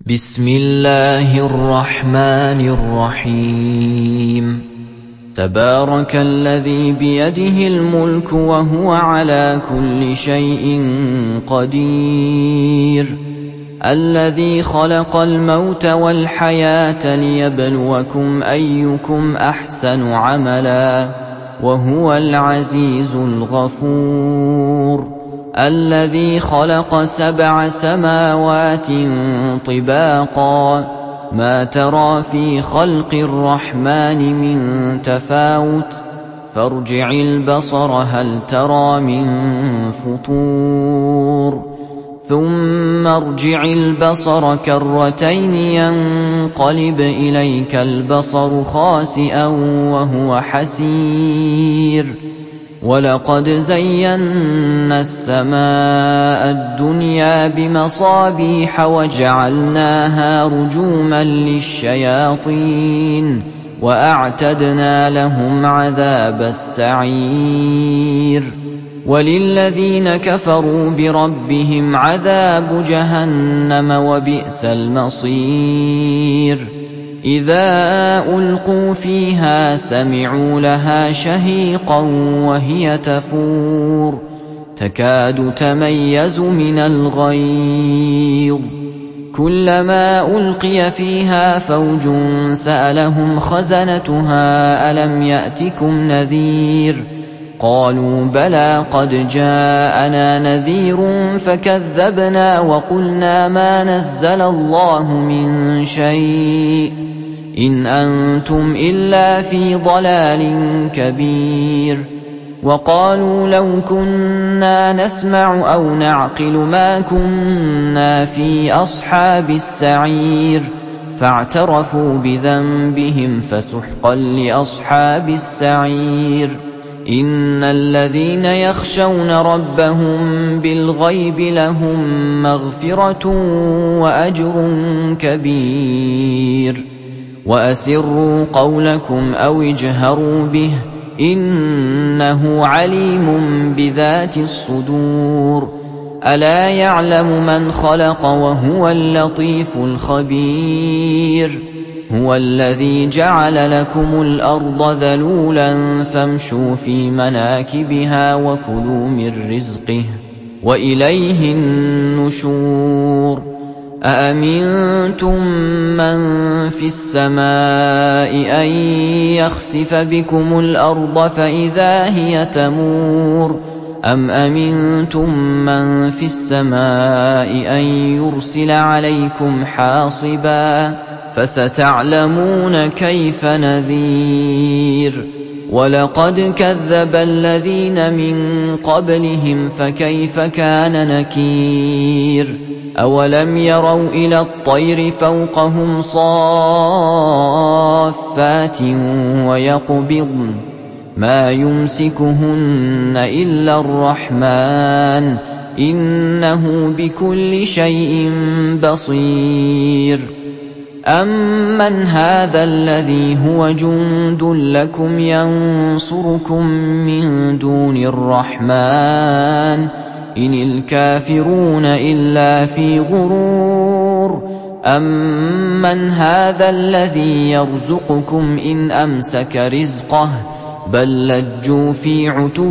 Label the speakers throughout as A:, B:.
A: بسم الله الرحمن الرحيم تبارك الذي بيده الملك وهو على كل شيء قدير الذي خلق الموت والحياة ليبلوكم أيكم أحسن عملا وهو العزيز الغفور الذي خلق 7 سماوات طباقا ما ترى في خلق الرحمن من تفاوت فارجع البصر هل ترى من فطور ثم ارجع البصر كرتين ينقلب إليك البصر خاسئا وهو حسير ولقد زينا السماء الدنيا بمصابيح وجعلناها رجوما للشياطين وأعتدنا لهم عذاب السعير وللذين كفروا بربهم عذاب جهنم وبئس المصير إذا ألقوا فيها سمعوا لها شهيقا وهي تفور تكاد تميز من الغيظ كلما ألقي فيها فوج سألهم خزنتها ألم يأتكم نذير قالوا بلى قد جاءنا نذير فكذبنا وقلنا ما نزل الله من شيء إن أنتم إلا في ضلال كبير وقالوا لو كنا نسمع أو نعقل ما كنا في أصحاب السعير فاعترفوا بذنبهم فسحقا لأصحاب السعير إن الذين يخشون ربهم بالغيب لهم مغفرة وأجر كبير وأسروا قولكم أو اجهروا به إنه عليم بذات الصدور ألا يعلم من خلق وهو اللطيف الخبير هو الذي جعل لكم الأرض ذلولا فامشوا في مناكبها وكلوا من رزقه وإليه النشور أأمنتم من في السماء أن يخسف بكم الأرض فإذا هي تمور أم أمنتم من في السماء أن يرسل عليكم حاصبا فستعلمون كيف نذير ولقد كذب الذين من قبلهم فكيف كان نكير أولم يروا إلى الطير فوقهم صافات ويقبضن ما يمسكهن إلا الرحمن إنه بكل شيء بصير أمن هذا الذي هو جند لكم ينصركم من دون الرحمن إن الكافرون إلا في غرور أمن هذا الذي يرزقكم إن أمسك رزقه بل لجوا في عتو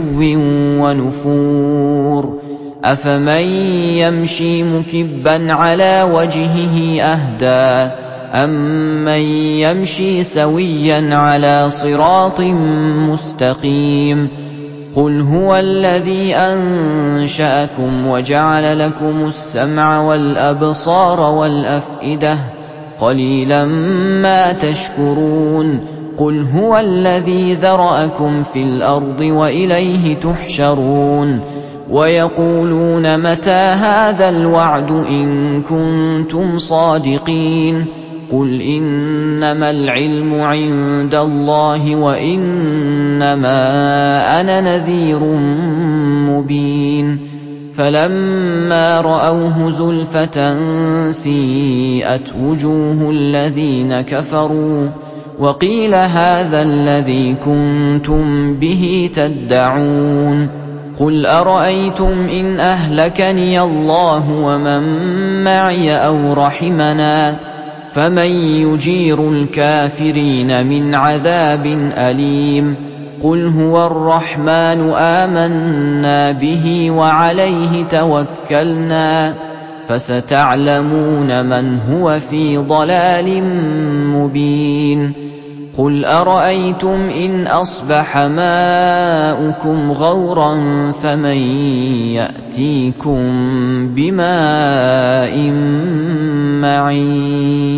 A: ونفور أفمن يمشي مكبا على وجهه أهدى أمن يمشي سويا على صراط مستقيم قل هو الذي أنشأكم وجعل لكم السمع والأبصار والأفئدة قليلا ما تشكرون قل هو الذي ذرأكم في الأرض وإليه تحشرون ويقولون متى هذا الوعد إن كنتم صادقين قل إنما العلم عند الله وإنما أنا نذير مبين فلما رأوه زلفة سيئت وجوه الذين كفروا وقيل هذا الذي كنتم به تدعون قُلْ أَرَأَيْتُمْ إِنْ أَهْلَكَنِيَ اللَّهُ وَمَن مَّعِيَ أَوْ رَحِمَنَا فَمَن يُجِيرُ الْكَافِرِينَ مِنْ عَذَابٍ أَلِيمٍ قُلْ هُوَ الرَّحْمَٰنُ آمَنَّا بِهِ وَعَلَيْهِ تَوَكَّلْنَا فَسَتَعْلَمُونَ مَنْ هُوَ فِي ضَلَالٍ مُّبِينٍ قُلْ أَرَأَيْتُمْ إِنْ أَصْبَحَ مَاؤُكُمْ غَوْرًا فَمَن يَأْتِيكُم بِمَاءٍ مَّعِينٍ